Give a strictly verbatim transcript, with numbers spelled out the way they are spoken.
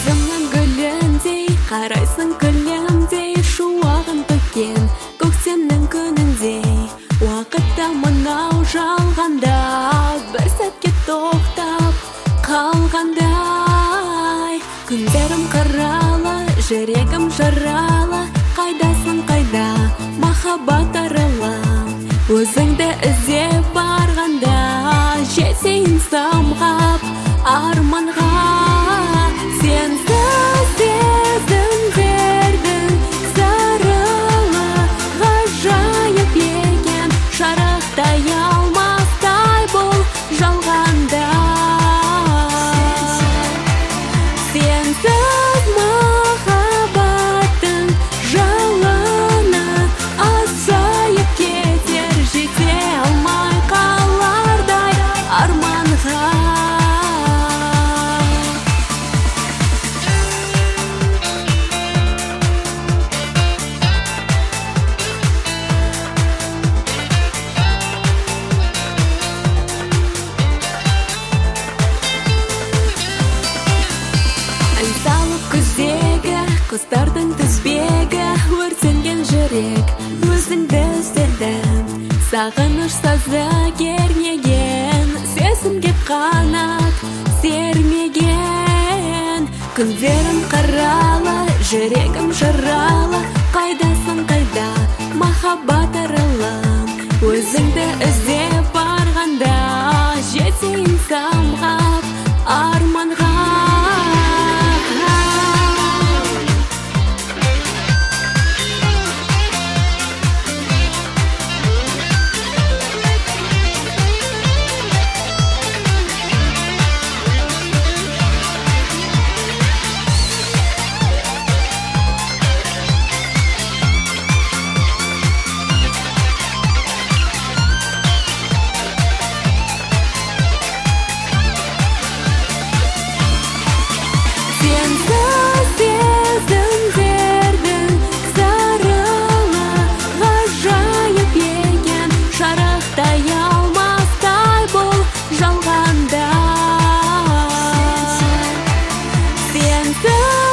Көзімнің гүліндей, қарайсың күлімдей, шуағын төккен көктемнің күніндей. Уақытта мынау жалғанда, бір сәтке тоқтап қалғандай. Күндерім қаралы, жүрегім жаралы, қайдасың қайда, махаббат аралы. Өзіңді іздеп барғанда, жетейін самғап арманға. Сенсіз сезімдердің сарылы ғажайып екен, шарықтай алмастай бұл жалғанда. Сенсіз махаббаттың жалыны азайып кетер, жете алмай қалардай арманға. Күздегі құстардың тізбегі, өртенген жүрек өзіңді іздедім. Сағыныш сазы кернеген, сезімге қанат сермеген. Күндерім қаралы, жүрегім жаралы, қайдасың қайда, махаббат аралы. Өзіңді іздеп барғанда, жетейін самғап арманға. Сенсіз сезімдердің сарылы ғажайып екен, шарықтай алмастай бұл жалғанда. Сенсіз